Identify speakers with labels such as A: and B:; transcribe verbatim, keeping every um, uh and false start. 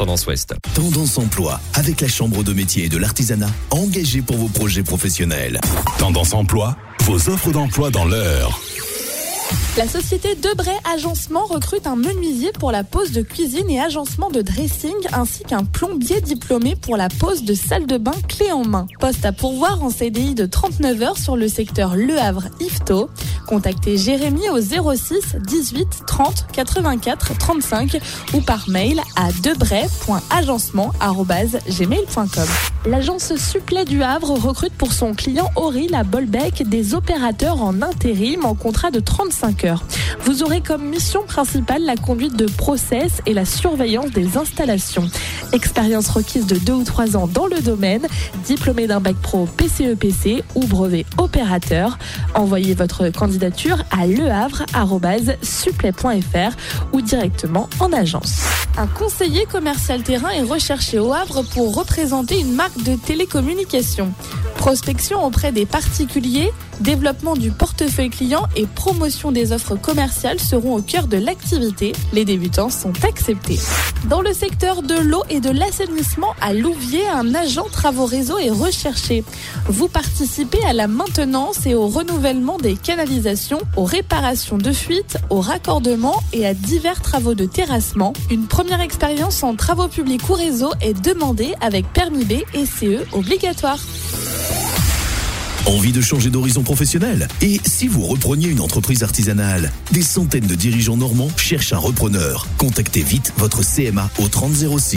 A: Tendance Ouest.
B: Tendance Emploi, avec la Chambre de métier et de l'artisanat, engagée pour vos projets professionnels. Tendance Emploi, vos offres d'emploi dans l'heure.
C: La société Debray Agencement recrute un menuisier pour la pose de cuisine et agencement de dressing, ainsi qu'un plombier diplômé pour la pose de salle de bain clé en main. Poste à pourvoir en C D I de trente-neuf heures sur le secteur Le Havre-Yvetot. Contactez Jérémy au zéro six dix-huit trente quatre-vingt-quatre trente-cinq ou par mail à debray point agencement arobase gmail point com. L'agence Supplet du Havre recrute pour son client Auril à Bolbec des opérateurs en intérim en contrat de trente-cinq heures. Vous aurez comme mission principale la conduite de process et la surveillance des installations. Expérience requise de deux ou trois ans dans le domaine, diplômé d'un bac pro P C E P C ou brevet opérateur. Envoyez votre candidature à lehavre arobase supplet point f r ou directement en agence. Un conseiller commercial terrain est recherché au Havre pour représenter une marque de télécommunications. Prospection auprès des particuliers, développement du portefeuille client et promotion des offres commerciales seront au cœur de l'activité. Les débutants sont acceptés. Dans le secteur de l'eau et de l'assainissement à Louviers, un agent travaux réseau est recherché. Vous participez à la maintenance et au renouvellement des canalisations, aux réparations de fuites, au raccordement et à divers travaux de terrassement. Une première expérience en travaux publics ou réseau est demandée avec permis B et C E obligatoire.
B: Envie de changer d'horizon professionnel? Et si vous repreniez une entreprise artisanale? Des centaines de dirigeants normands cherchent un repreneur. Contactez vite votre C M A au trente zéro six.